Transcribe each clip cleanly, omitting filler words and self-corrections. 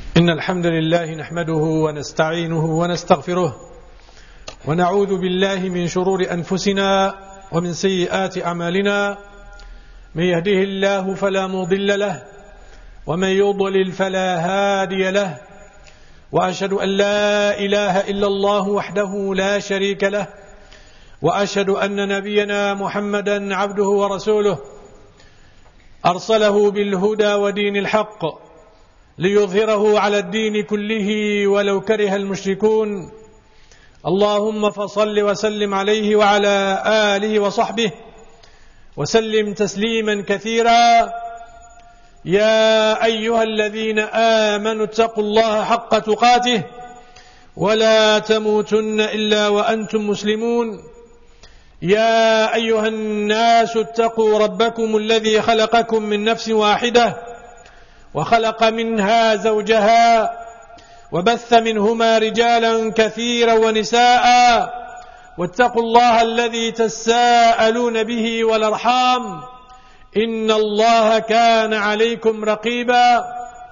إن الحمد لله نحمده ونستعينه ونستغفره ونعوذ بالله من شرور أنفسنا ومن سيئات أعمالنا. من يهده الله فلا مضل له ومن يضلل فلا هادي له، وأشهد أن لا إله إلا الله وحده لا شريك له، وأشهد أن نبينا محمدا عبده ورسوله أرسله بالهدى ودين الحق ليظهره على الدين كله ولو كره المشركون. اللهم فصل وسلم عليه وعلى آله وصحبه وسلم تسليما كثيرا. يا أيها الذين آمنوا اتقوا الله حق تقاته ولا تموتن إلا وأنتم مسلمون. يا أيها الناس اتقوا ربكم الذي خلقكم من نفس واحدة وخلق منها زوجها وبث منهما رجالا كثيرا ونساء، واتقوا الله الذي تساءلون به والأرحام إن الله كان عليكم رقيبا.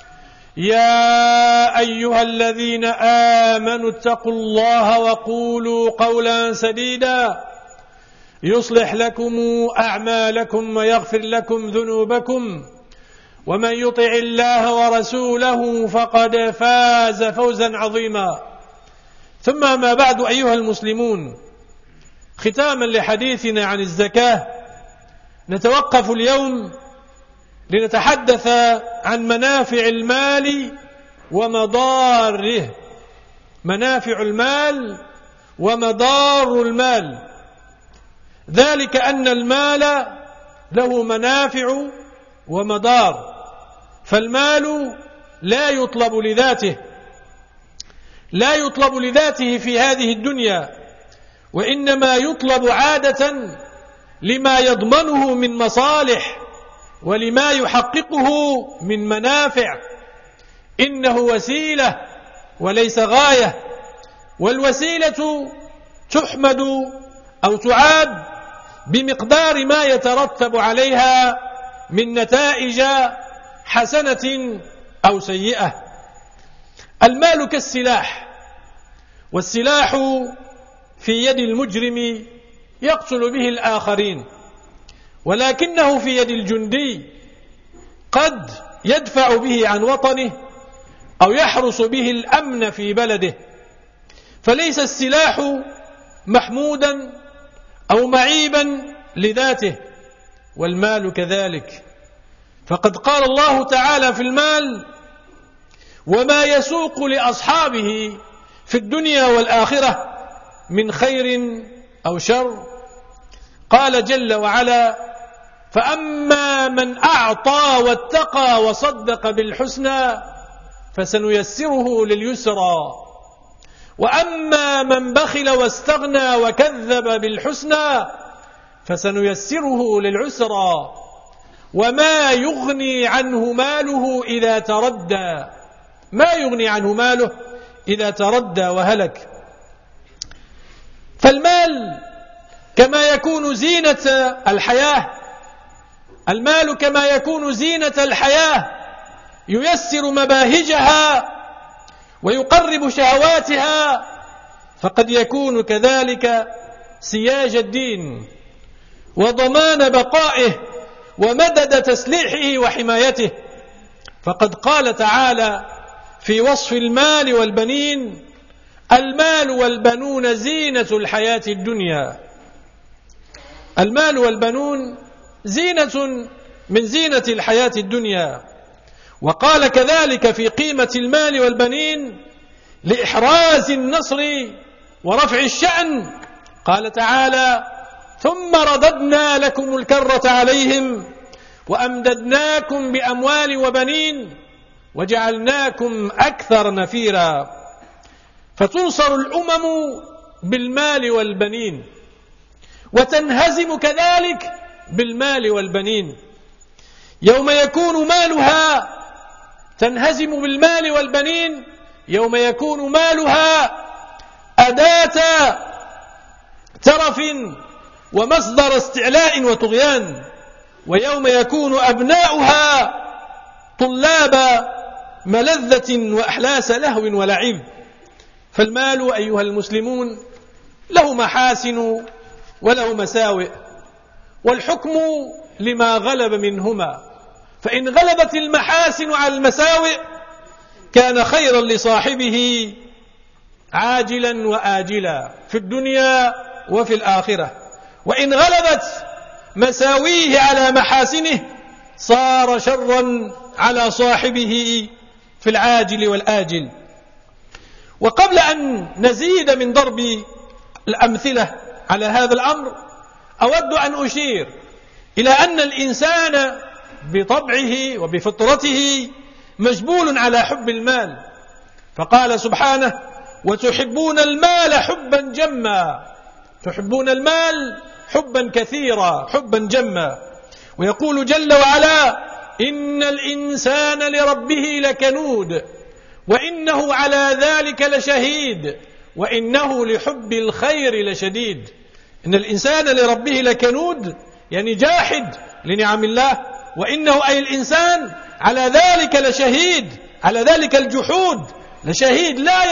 يا أيها الذين آمنوا اتقوا الله وقولوا قولا سديدا يصلح لكم أعمالكم ويغفر لكم ذنوبكم، ومن يطع الله ورسوله فقد فاز فوزا عظيما. ثم ما بعد أيها المسلمون، ختاما لحديثنا عن الزكاة، نتوقف اليوم لنتحدث عن منافع المال ومضاره. منافع المال ومضار المال، ذلك أن المال له منافع ومضار، فالمال لا يطلب لذاته في هذه الدنيا، وإنما يطلب عادة لما يضمنه من مصالح ولما يحققه من منافع. إنه وسيلة وليس غاية، والوسيلة تحمد أو تعاب بمقدار ما يترتب عليها من نتائج حسنة أو سيئة. المال كالسلاح، والسلاح في يد المجرم يقتل به الآخرين، ولكنه في يد الجندي قد يدفع به عن وطنه أو يحرس به الأمن في بلده. فليس السلاح محمودا أو معيبا لذاته، والمال كذلك. فقد قال الله تعالى في المال: وما يسوق لأصحابه في الدنيا والآخرة من خير أو شر. قال جل وعلا: فأما من أعطى واتقى وصدق بالحسنى فسنيسره لليسرى، وأما من بخل واستغنى وكذب بالحسنى فسنيسره للعسرى، وما يغني عنه ماله إذا تردى. ما يغني عنه ماله إذا تردى وهلك. فالمال كما يكون زينة الحياة، المال كما يكون زينة الحياة، ييسر مباهجها ويقرب شهواتها، فقد يكون كذلك سياج الدين وضمان بقائه ومدد تسليحه وحمايته. فقد قال تعالى في وصف المال والبنين: المال والبنون زينة الحياة الدنيا. المال والبنون زينة من زينة الحياة الدنيا. وقال كذلك في قيمة المال والبنين لإحراز النصر ورفع الشأن، قال تعالى: ثم رددنا لكم الكرة عليهم وأمددناكم بأموال وبنين وجعلناكم أكثر نفيرا. فتنصر الأمم بالمال والبنين، وتنهزم كذلك بالمال والبنين. يوم يكون مالها تنهزم بالمال والبنين، يوم يكون مالها أداة ترف ومصدر استعلاء وطغيان، ويوم يكون أبناؤها طلاب ملذة وأحلاس لهو ولعب. فالمال أيها المسلمون له محاسن وله مساوئ، والحكم لما غلب منهما، فإن غلبت المحاسن على المساوئ كان خيرا لصاحبه عاجلا وآجلا في الدنيا وفي الآخرة، وإن غلبت مساويه على محاسنه صار شرا على صاحبه في العاجل والآجل. وقبل أن نزيد من ضرب الأمثلة على هذا الأمر أود أن أشير إلى أن الإنسان بطبعه وبفطرته مجبول على حب المال، فقال سبحانه: وتحبون المال حبا جما، تحبون المال حبا كثيرا حبا جما. ويقول جل وعلا: إن الإنسان لربه لكنود وإنه على ذلك لشهيد وإنه لحب الخير لشديد. إن الإنسان لربه لكنود يعني جاحد لنعم الله، وإنه أي الإنسان على ذلك لشهيد، على ذلك الجحود لشهيد، لا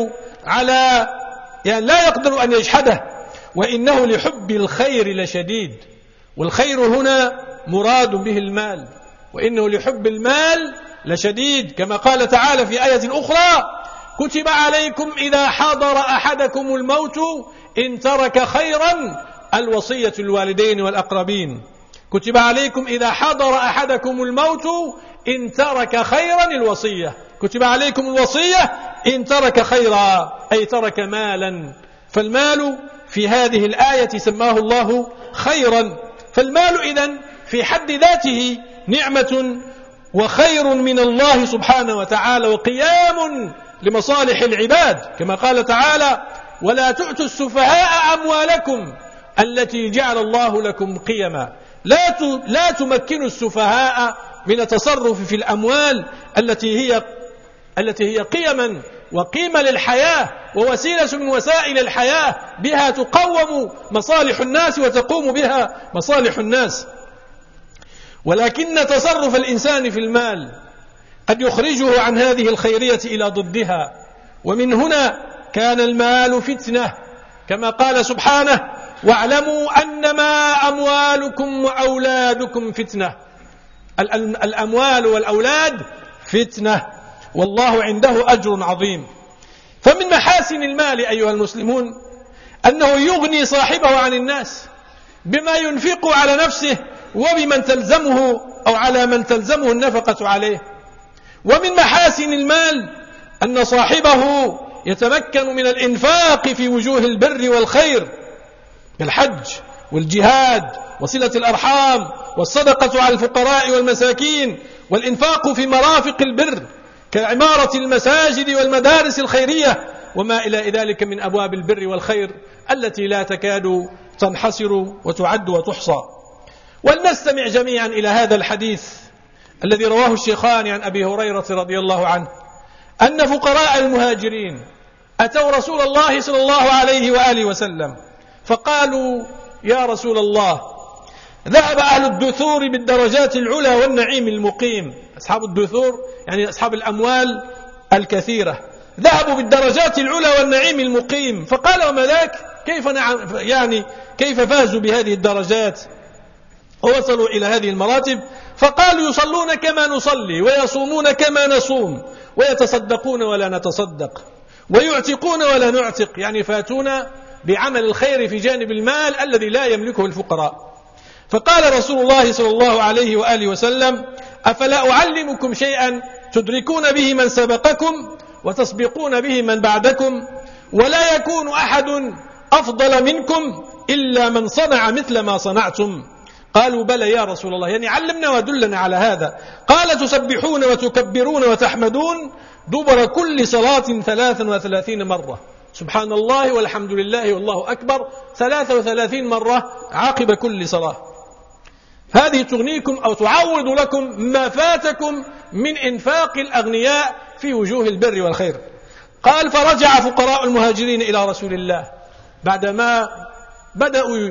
يقدر أن يجحده، وإنه لحب الخير لشديد. والخير هنا مراد به المال، وإنه لحب المال لشديد، كما قال تعالى في آية أخرى: كتب عليكم إذا حضر أحدكم الموت إن ترك خيرا الوصية الوالدين والأقربين. كتب عليكم إذا حضر أحدكم الموت إن ترك خيرا الوصية، كتب عليكم الوصية إن ترك خيرا أي ترك مالا. فالمال في هذه الآية سماه الله خيرا. فالمال إذن في حد ذاته نعمة وخير من الله سبحانه وتعالى، وقيام لمصالح العباد، كما قال تعالى: ولا تؤتوا السفهاء أموالكم التي جعل الله لكم قيما. لا تمكنوا السفهاء من التصرف في الأموال التي هي قيما وقيمة للحياة ووسيلة من وسائل الحياة، بها تقوم مصالح الناس وتقوم بها مصالح الناس. ولكن تصرف الإنسان في المال قد يخرجه عن هذه الخيرية إلى ضدها، ومن هنا كان المال فتنة، كما قال سبحانه: واعلموا أنما أموالكم وأولادكم فتنة. الأموال والأولاد فتنة، والله عنده أجر عظيم. فمن محاسن المال أيها المسلمون أنه يغني صاحبه عن الناس بما ينفق على نفسه وبمن تلزمه أو على من تلزمه النفقة عليه. ومن محاسن المال أن صاحبه يتمكن من الإنفاق في وجوه البر والخير كالحج والجهاد وصلة الأرحام والصدقة على الفقراء والمساكين، والإنفاق في مرافق البر كعمارة المساجد والمدارس الخيرية وما إلى ذلك من أبواب البر والخير التي لا تكاد تنحصر وتعد وتحصى. ولنستمع جميعا إلى هذا الحديث الذي رواه الشيخان عن أبي هريرة رضي الله عنه أن فقراء المهاجرين أتوا رسول الله صلى الله عليه وآله وسلم فقالوا: يا رسول الله، ذهب أهل الدثور بالدرجات العلى والنعيم المقيم. أصحاب الدثور يعني أصحاب الأموال الكثيرة، ذهبوا بالدرجات العلى والنعيم المقيم. فقال: وما ذاك؟ كيف فازوا بهذه الدرجات ووصلوا إلى هذه المراتب؟ فقالوا: يصلون كما نصلي، ويصومون كما نصوم، ويتصدقون ولا نتصدق، ويعتقون ولا نعتق، يعني فاتونا بعمل الخير في جانب المال الذي لا يملكه الفقراء. فقال رسول الله صلى الله عليه وآله وسلم: أفلا أعلمكم شيئا تدركون به من سبقكم وتسبقون به من بعدكم، ولا يكون أحد أفضل منكم إلا من صنع مثل ما صنعتم؟ قالوا: بلى يا رسول الله، يعني علمنا ودلنا على هذا. قال: تسبحون وتكبرون وتحمدون دبر كل صلاة 33 مرة، سبحان الله والحمد لله والله أكبر 33 مرة عقب كل صلاة. هذه تغنيكم أو تعوض لكم ما فاتكم من إنفاق الأغنياء في وجوه البر والخير. قال: فرجع فقراء المهاجرين إلى رسول الله بعدما بدأوا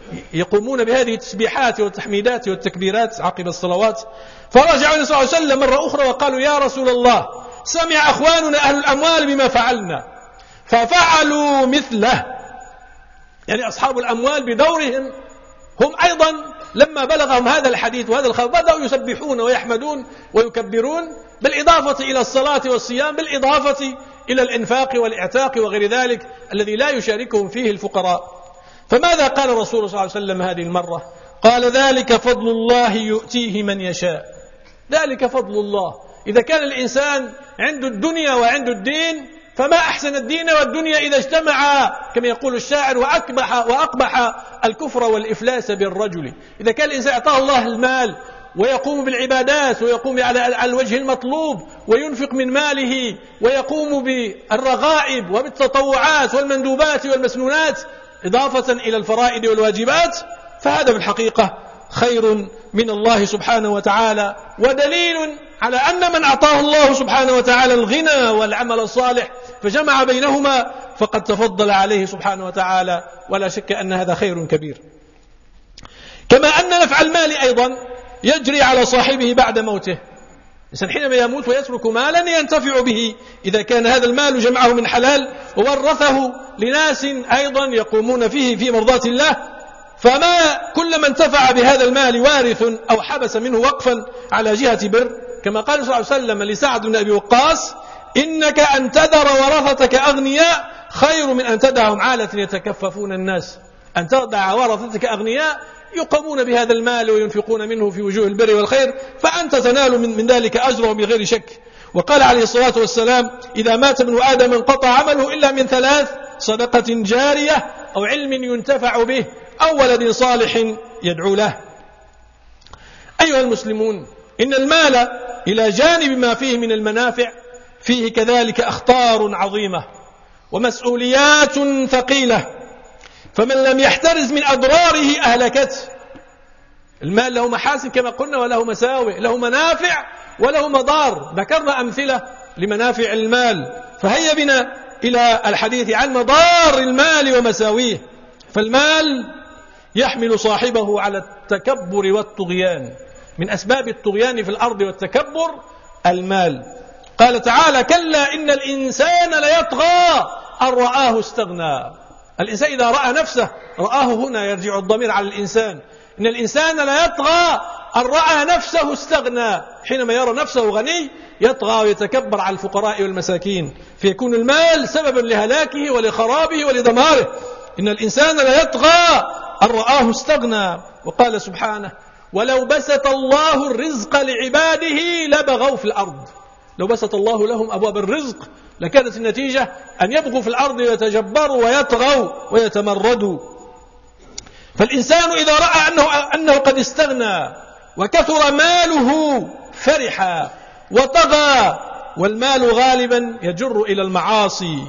يقومون بهذه التسبيحات والتحميدات والتكبيرات عقب الصلوات. فرجع النبي صلى الله عليه وسلم مرة أخرى وقالوا يا رسول الله سمع أخواننا أهل الأموال بما فعلنا ففعلوا مثله. يعني أصحاب الأموال بدورهم هم أيضا لما بلغهم هذا الحديث وهذا الخبر بدأوا يسبحون ويحمدون ويكبرون، بالإضافة إلى الصلاة والصيام، بالإضافة إلى الإنفاق والإعتاق وغير ذلك الذي لا يشاركهم فيه الفقراء. فماذا قال الرسول صلى الله عليه وسلم هذه المرة؟ قال ذلك فضل الله يؤتيه من يشاء. ذلك فضل الله. إذا كان الإنسان عنده الدنيا وعنده الدين فما أحسن الدين والدنيا إذا اجتمعا كما يقول الشاعر وأقبح الكفر والإفلاس بالرجل. إذا كان الإنسان أعطاه الله المال ويقوم بالعبادات ويقوم على الوجه المطلوب وينفق من ماله ويقوم بالرغائب وبالتطوعات والمندوبات والمسنونات إضافة إلى الفرائض والواجبات، فهذا في الحقيقة خير من الله سبحانه وتعالى، ودليل على أن من أعطاه الله سبحانه وتعالى الغنى والعمل الصالح فجمع بينهما فقد تفضل عليه سبحانه وتعالى، ولا شك أن هذا خير كبير. كما أن نفع المال أيضا يجري على صاحبه بعد موته. الإنسان حينما يموت ويترك مالا ينتفع به إذا كان هذا المال جمعه من حلال وورثه لناس أيضا يقومون فيه في مرضاة الله، فما كلما انتفع بهذا المال وارث أو حبس منه وقفا على جهة بر، كما قال صلى الله عليه وسلم لسعد بن أبي وقاص إنك أن تذر ورثتك أغنياء خير من أن تدعهم عالة يتكففون الناس. أن تدع ورثتك أغنياء يقومون بهذا المال وينفقون منه في وجوه البر والخير، فأنت تنال من ذلك أجره بغير شك. وقال عليه الصلاة والسلام إذا مات ابن آدم انقطع عمله إلا من ثلاث: صدقة جارية أو علم ينتفع به أو ولد صالح يدعو له. أيها المسلمون، إن المال إلى جانب ما فيه من المنافع فيه كذلك أخطار عظيمة ومسؤوليات ثقيلة، فمن لم يحترز من أضراره أهلكته. المال له محاسن كما قلنا وله مساوئ، له منافع وله مضار. ذكرنا أمثلة لمنافع المال، فهيا بنا إلى الحديث عن مضار المال ومساويه. فالمال يحمل صاحبه على التكبر والطغيان. من أسباب الطغيان في الأرض والتكبر المال. قال تعالى كلا إن الإنسان ليطغى أن رآه استغنى. الإنسان إذا رأى نفسه، رآه هنا يرجع الضمير على الإنسان، إن الإنسان ليطغى أن رأى نفسه استغنى. حينما يرى نفسه غني يطغى ويتكبر على الفقراء والمساكين، فيكون المال سببا لهلاكه ولخرابه ولدماره. إن الإنسان ليطغى أن رآه استغنى. وقال سبحانه ولو بسط الله الرزق لعباده لبغوا في الأرض. لو بسط الله لهم أبواب الرزق لكانت النتيجة أن يبغوا في الأرض ويتجبروا ويطغوا ويتمردوا. فالإنسان إذا رأى أنه قد استغنى وكثر ماله فرح وطغى. والمال غالبا يجر إلى المعاصي،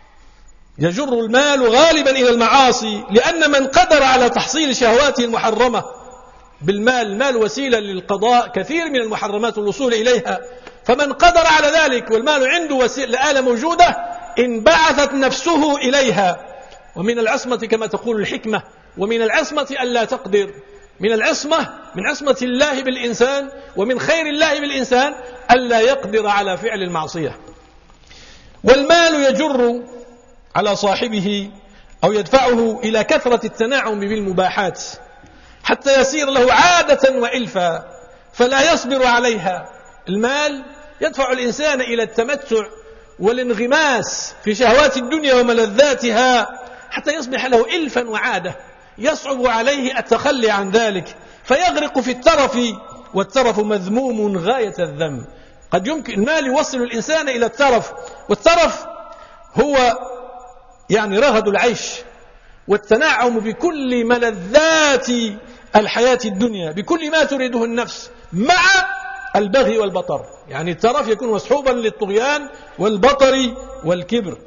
يجر المال غالبا إلى المعاصي، لأن من قدر على تحصيل شهواته المحرمة بالمال، المال وسيلة للقضاء كثير من المحرمات والوصول إليها، فمن قدر على ذلك والمال عنده وسيلة آلة موجودة انبعثت نفسه إليها. ومن العصمة كما تقول الحكمة، ومن العصمة ألا تقدر. من العصمة، من عصمة الله بالإنسان ومن خير الله بالإنسان ألا يقدر على فعل المعصية. والمال يجر على صاحبه أو يدفعه إلى كثرة التنعم بالمباحات حتى يصير له عادة وإلفا فلا يصبر عليها. المال يدفع الإنسان إلى التمتع والانغماس في شهوات الدنيا وملذاتها حتى يصبح له إلفا وعادة، يصعب عليه التخلي عن ذلك فيغرق في الترف، والترف مذموم غاية الذم. قد يمكن المال يوصل الإنسان إلى الترف، والترف هو يعني رغد العيش والتنعم بكل ملذات الحياة الدنيا بكل ما تريده النفس مع البغي والبطر. يعني الترف يكون مصحوبا للطغيان والبطر والكبر.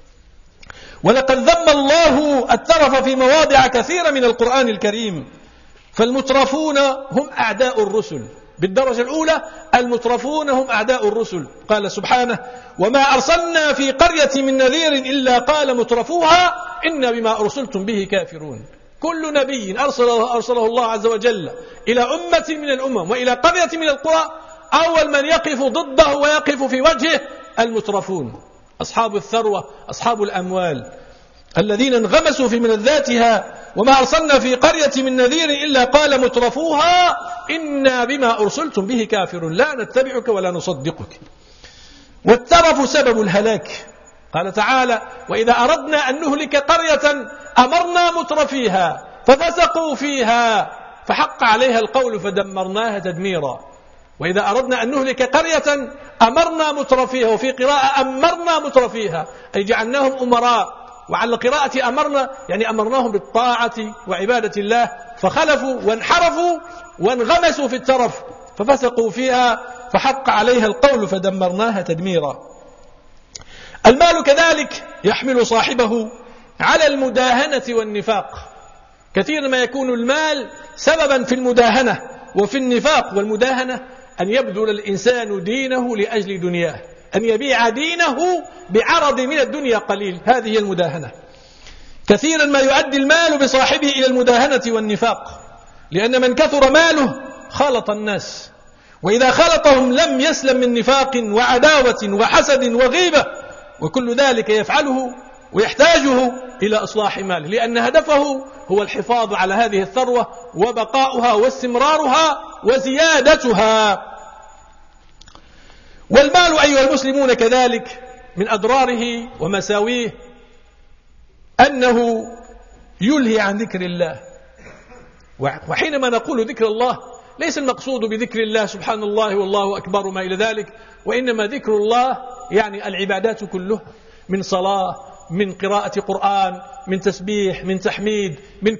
ولقد ذم الله الترف في مواضع كثيرة من القرآن الكريم. فالمترفون هم أعداء الرسل بالدرجة الأولى، المترفون هم أعداء الرسل. قال سبحانه وما أرسلنا في قرية من نذير إلا قال مترفوها إنا بما أرسلتم به كافرون. كل نبي أرسله الله عز وجل إلى أمة من الأمم وإلى قرية من القرى، أول من يقف ضده ويقف في وجهه المترفون، أصحاب الثروة، أصحاب الأموال، الذين انغمسوا في ملذاتها. وما أرسلنا في قرية من نذير إلا قال مترفوها إنا بما أرسلتم به كافر لا نتبعك ولا نصدقك. والترف سبب الهلاك. قال تعالى: وإذا أردنا أن نهلك قرية أمرنا مترفيها ففسقوا فيها فحق عليها القول فدمرناها تدميرا. وإذا أردنا أن نهلك قرية أمرنا مترفيها، وفي قراءة أمرنا مترفيها، أي جعلناهم أمراء. وعلى قراءة أمرنا يعني أمرناهم بالطاعة وعبادة الله، فخلفوا وانحرفوا وانغمسوا في الترف ففسقوا فيها فحق عليها القول فدمرناها تدميرا. المال كذلك يحمل صاحبه على المداهنة والنفاق. كثيرا ما يكون المال سببا في المداهنة وفي النفاق. والمداهنة أن يبذل الإنسان دينه لأجل دنياه، أن يبيع دينه بعرض من الدنيا قليل، هذه هي المداهنة. كثيرا ما يؤدي المال بصاحبه إلى المداهنة والنفاق، لأن من كثر ماله خلط الناس، وإذا خلطهم لم يسلم من نفاق وعداوة وحسد وغيبة، وكل ذلك يفعله ويحتاجه إلى إصلاح ماله، لأن هدفه هو الحفاظ على هذه الثروة وبقاؤها واستمرارها وزيادتها. والمال أيها المسلمون كذلك من أضراره ومساويه أنه يلهي عن ذكر الله. وحينما نقول ذكر الله ليس المقصود بذكر الله سبحان الله والله أكبر وما إلى ذلك، وإنما ذكر الله يعني العبادات كلها، من صلاة، من قراءة قرآن، من تسبيح، من تحميد، من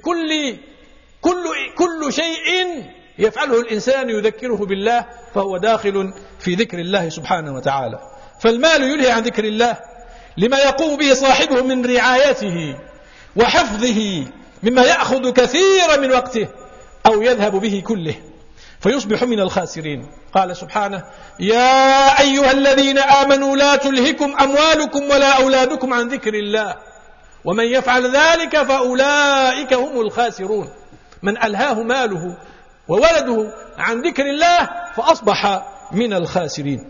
كل شيء يفعله الإنسان يذكره بالله فهو داخل في ذكر الله سبحانه وتعالى. فالمال يلهي عن ذكر الله لما يقوم به صاحبه من رعايته وحفظه، مما يأخذ كثيرا من وقته أو يذهب به كله فيصبح من الخاسرين. قال سبحانه: يا أيها الذين آمنوا لا تلهكم أموالكم ولا أولادكم عن ذكر الله ومن يفعل ذلك فأولئك هم الخاسرون. من ألهاه ماله وولده عن ذكر الله فأصبح من الخاسرين.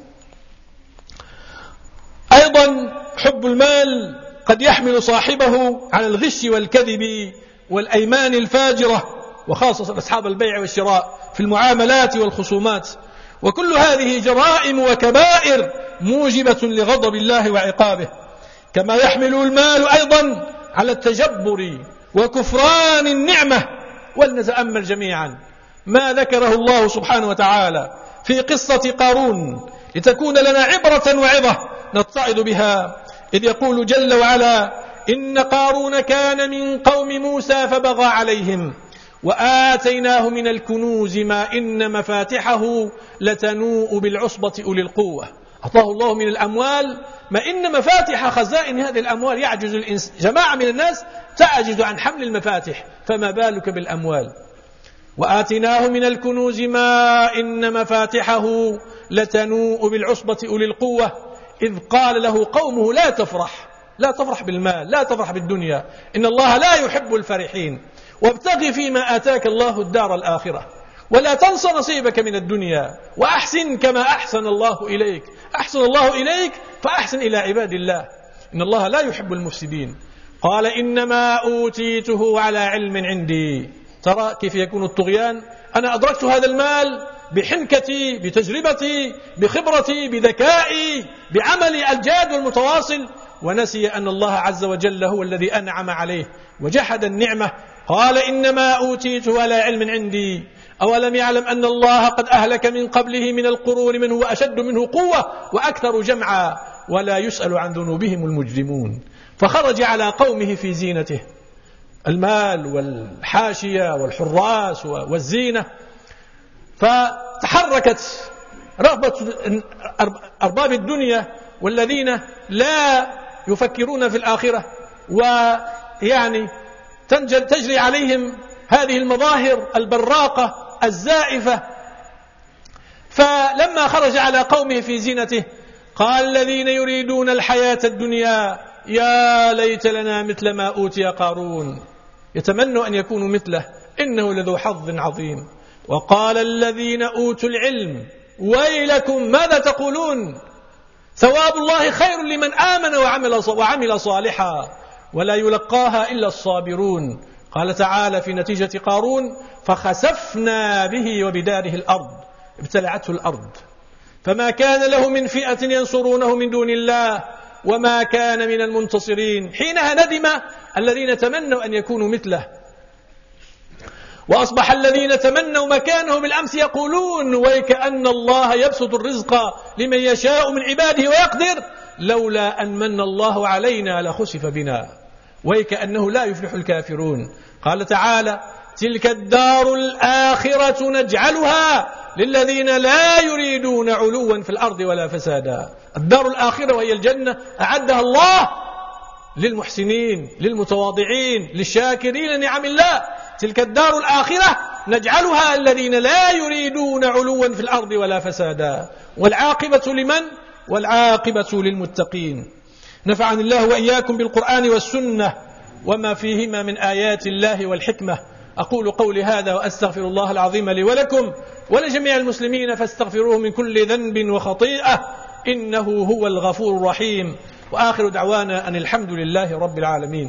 أيضا حب المال قد يحمل صاحبه على الغش والكذب والأيمان الفاجرة، وخاصة أصحاب البيع والشراء في المعاملات والخصومات. وكل هذه جرائم وكبائر موجبة لغضب الله وعقابه. كما يحمل المال أيضا على التجبر وكفران النعمة. ولنتأمل جميعا ما ذكره الله سبحانه وتعالى في قصة قارون لتكون لنا عبرة وعظة نتعظ بها، إذ يقول جل وعلا: إن قارون كان من قوم موسى فبغى عليهم وآتيناه من الكنوز ما إن مفاتحه لتنوء بالعصبة أولي القوة. أعطاه الله من الأموال ما إن مفاتح خزائن هذه الأموال يعجز جماعة من الناس تعجز عن حمل المفاتح، فما بالك بالأموال. وآتيناه من الكنوز ما إن مفاتحه لتنوء بالعصبة أولي القوة إذ قال له قومه لا تفرح بالمال، لا تفرح بالدنيا، إن الله لا يحب الفرحين، وابتغ فيما آتاك الله الدار الآخرة ولا تنس نصيبك من الدنيا وأحسن كما أحسن الله إليك. أحسن الله إليك فأحسن إلى عباد الله، إن الله لا يحب المفسدين. قال إنما أوتيته على علم عندي. ترى كيف يكون الطغيان؟ أنا أدركت هذا المال بحنكتي، بتجربتي، بخبرتي، بذكائي، بعملي الجاد والمتواصل، ونسي أن الله عز وجل هو الذي أنعم عليه وجحد النعمة. قال إنما أوتيته على علم عندي أولم يعلم أن الله قد أهلك من قبله من القرون من هو أشد منه قوة وأكثر جمعا ولا يسأل عن ذنوبهم المجرمون. فخرج على قومه في زينته، المال والحاشية والحراس والزينة، فتحركت رغبة أرباب الدنيا والذين لا يفكرون في الآخرة، ويعني تجري عليهم هذه المظاهر البراقة الزائفة. فلما خرج على قومه في زينته قال الذين يريدون الحياة الدنيا يا ليت لنا مثل ما أوتي قارون يتمنوا أن يكونوا مثله، إنه لذو حظ عظيم. وقال الذين أوتوا العلم ويلكم ماذا تقولون ثواب الله خير لمن آمن وعمل صالحا ولا يلقاها إلا الصابرون. قال تعالى في نتيجة قارون فخسفنا به وبداره الأرض، ابتلعته الأرض، فما كان له من فئة ينصرونه من دون الله وما كان من المنتصرين. حينها ندم الذين تمنوا أن يكونوا مثله، وأصبح الذين تمنوا مكانه بالأمس يقولون ويكأن الله يبسط الرزق لمن يشاء من عباده ويقدر لولا أن من الله علينا لخسف بنا ويكأنه لا يفلح الكافرون. قال تعالى تلك الدار الآخرة نجعلها للذين لا يريدون علوا في الأرض ولا فسادا. الدار الآخرة وهي الجنة أعدها الله للمحسنين للمتواضعين للشاكرين نعم الله. تلك الدار الآخرة نجعلها الذين لا يريدون علوا في الأرض ولا فسادا. والعاقبة لمن؟ والعاقبة للمتقين. نفعني الله وإياكم بالقرآن والسنة وما فيهما من آيات الله والحكمة. أقول قولي هذا وأستغفر الله العظيم لي ولكم ولجميع المسلمين فاستغفروه من كل ذنب وخطيئة إنه هو الغفور الرحيم. وآخر دعوانا أن الحمد لله رب العالمين.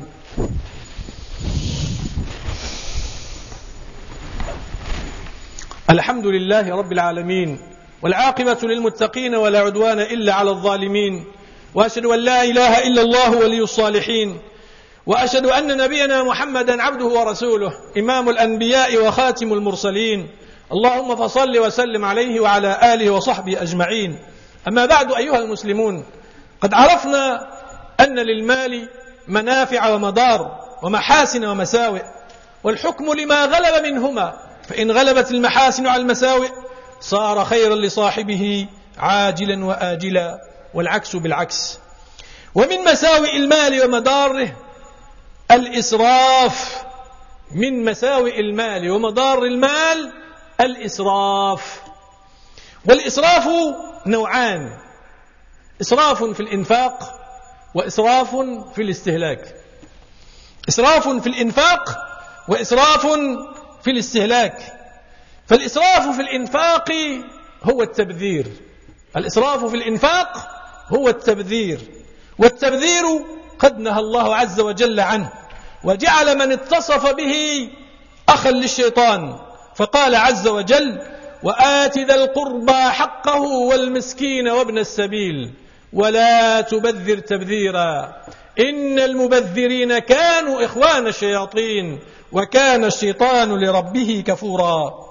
الحمد لله رب العالمين والعاقبة للمتقين ولا عدوان إلا على الظالمين. وأشهد أن لا إله إلا الله ولي الصالحين، وأشهد أن نبينا محمدا عبده ورسوله إمام الأنبياء وخاتم المرسلين. اللهم فصل وسلم عليه وعلى آله وصحبه أجمعين. أما بعد أيها المسلمون، قد عرفنا أن للمال منافع ومضار ومحاسن ومساوئ، والحكم لما غلب منهما، فإن غلبت المحاسن على المساوئ صار خيرا لصاحبه عاجلا وآجلا، والعكس بالعكس. ومن مساوئ المال ومضاره الإسراف. من مساوئ المال ومضار المال الإسراف. والإسراف نوعان: إسراف في الإنفاق وإسراف في الاستهلاك. إسراف في الإنفاق وإسراف في الاستهلاك. فالإسراف في الإنفاق هو التبذير. الإسراف في الإنفاق هو التبذير، والتبذير قد نهى الله عز وجل عنه وجعل من اتصف به أخا للشيطان، فقال عز وجل وآت ذا القربى حقه والمسكين وابن السبيل ولا تبذر تبذيرا إن المبذرين كانوا إخوان الشياطين وكان الشيطان لربه كفورا.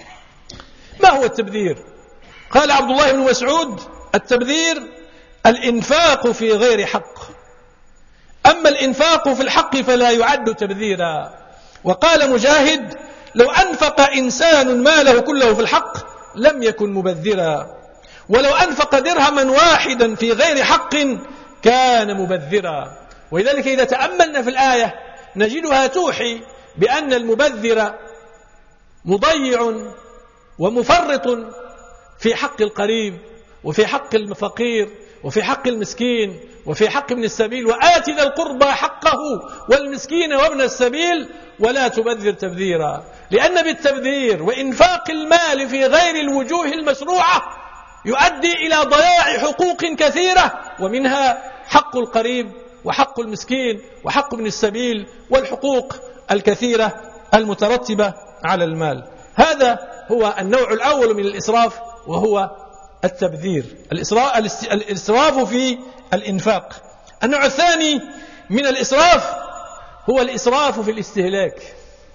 ما هو التبذير؟ قال عبد الله بن مسعود التبذير الإنفاق في غير حق، أما الإنفاق في الحق فلا يعد تبذيرا. وقال مجاهد لو أنفق إنسان ماله كله في الحق لم يكن مبذرا، ولو أنفق درهما واحدا في غير حق كان مبذرا. ولذلك إذا تأملنا في الآية نجدها توحي بأن المبذر مضيع ومفرط في حق القريب وفي حق الفقير وفي حق المسكين وفي حق ابن السبيل. وآت ذا القربى حقه والمسكين وابن السبيل ولا تبذر تبذيرا، لأن بالتبذير وإنفاق المال في غير الوجوه المشروعة يؤدي إلى ضياع حقوق كثيرة، ومنها حق القريب وحق المسكين وحق ابن السبيل والحقوق الكثيرة المترتبة على المال. هذا هو النوع الأول من الإسراف، وهو التبذير، الإسراف في الإنفاق. النوع الثاني من الإسراف هو الإسراف في الاستهلاك،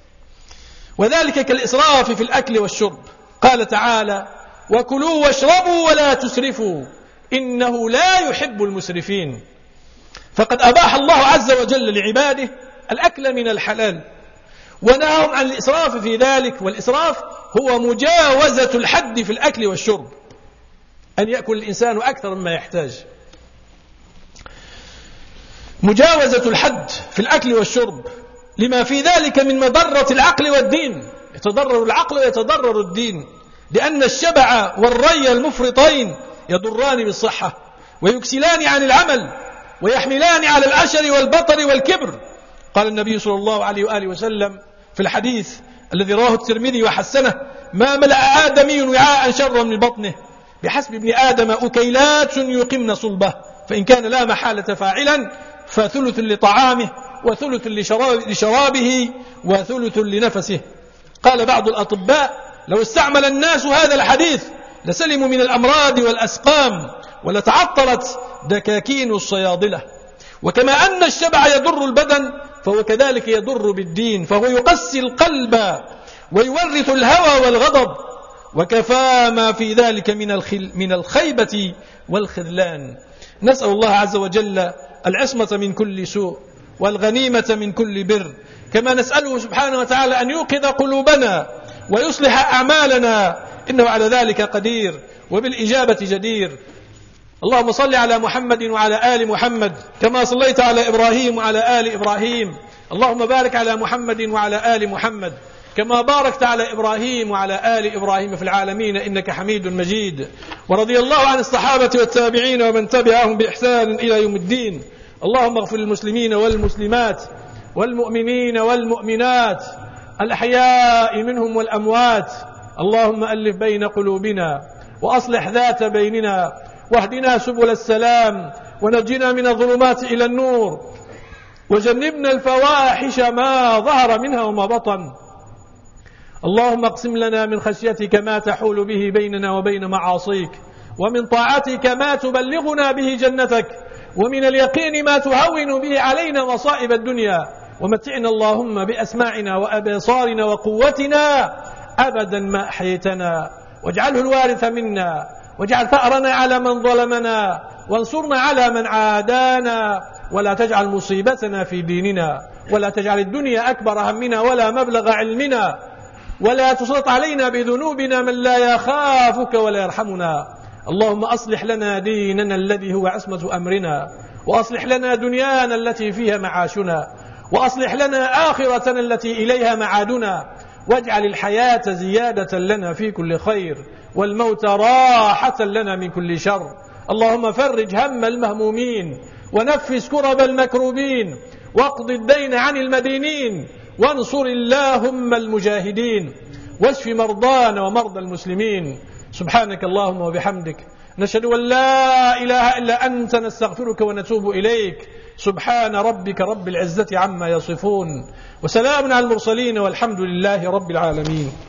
وذلك كالإسراف في الأكل والشرب. قال تعالى وكلوا واشربوا ولا تسرفوا إنه لا يحب المسرفين. فقد أباح الله عز وجل لعباده الأكل من الحلال ونهاهم عن الإسراف في ذلك. والإسراف هو مجاوزة الحد في الأكل والشرب، أن يأكل الإنسان أكثر مما يحتاج. مجاوزة الحد في الأكل والشرب لما في ذلك من مضرة العقل والدين. يتضرر العقل ويتضرر الدين، لأن الشبع والري المفرطين يضران بالصحة ويكسلان عن العمل ويحملان على العشر والبطر والكبر. قال النبي صلى الله عليه وآله وسلم في الحديث الذي رواه الترمذي وحسنه: ما ملأ آدمي وعاء شرا من بطنه، بحسب ابن آدم أكيلات يقمن صلبه، فإن كان لا محالة فاعلا فثلث لطعامه وثلث لشرابه وثلث لنفسه. قال بعض الأطباء: لو استعمل الناس هذا الحديث لسلموا من الأمراض والأسقام ولتعطلت دكاكين الصيادلة. وكما أن الشبع يضر البدن فهو كذلك يضر بالدين، فهو يقسي القلب ويورث الهوى والغضب، وكفى ما في ذلك من الخيبة والخذلان. نسأل الله عز وجل العصمة من كل سوء والغنيمة من كل بر، كما نسأله سبحانه وتعالى أن يوقظ قلوبنا ويصلح أعمالنا، إنه على ذلك قدير وبالإجابة جدير. اللهم صل على محمد وعلى آل محمد كما صليت على إبراهيم وعلى آل إبراهيم. اللهم بارك على محمد وعلى آل محمد كما باركت على إبراهيم وعلى آل إبراهيم في العالمين إنك حميد مجيد. ورضي الله عن الصحابة والتابعين ومن تبعهم بإحسان إلى يوم الدين. اللهم اغفر للمسلمين والمسلمات والمؤمنين والمؤمنات الأحياء منهم والأموات. اللهم ألف بين قلوبنا وأصلح ذات بيننا، واهدنا سبل السلام، ونجنا من الظلمات إلى النور، وجنبنا الفواحش ما ظهر منها وما بطن. اللهم اقسم لنا من خشيتك ما تحول به بيننا وبين معاصيك، ومن طاعتك ما تبلغنا به جنتك، ومن اليقين ما تهون به علينا مصائب الدنيا، ومتعنا اللهم بأسماعنا وأبصارنا وقوتنا أبدا ما أحييتنا، واجعله الوارث منا، واجعل ثأرنا على من ظلمنا، وانصرنا على من عادانا، ولا تجعل مصيبتنا في ديننا، ولا تجعل الدنيا أكبر همنا ولا مبلغ علمنا، ولا تسلط علينا بذنوبنا من لا يخافك ولا يرحمنا. اللهم أصلح لنا ديننا الذي هو عصمة أمرنا، وأصلح لنا دنيانا التي فيها معاشنا، وأصلح لنا آخرتنا التي إليها معادنا، واجعل الحياة زيادة لنا في كل خير، والموت راحة لنا من كل شر. اللهم فرج هم المهمومين، ونفس كرب المكروبين، واقض الدين عن المدينين، وانصر اللهم المجاهدين، واشف مرضانا ومرضى المسلمين. سبحانك اللهم وبحمدك، نشهد أن لا إله إلا أنت، نستغفرك ونتوب إليك. سبحان ربك رب العزة عما يصفون، وسلام على المرسلين، والحمد لله رب العالمين.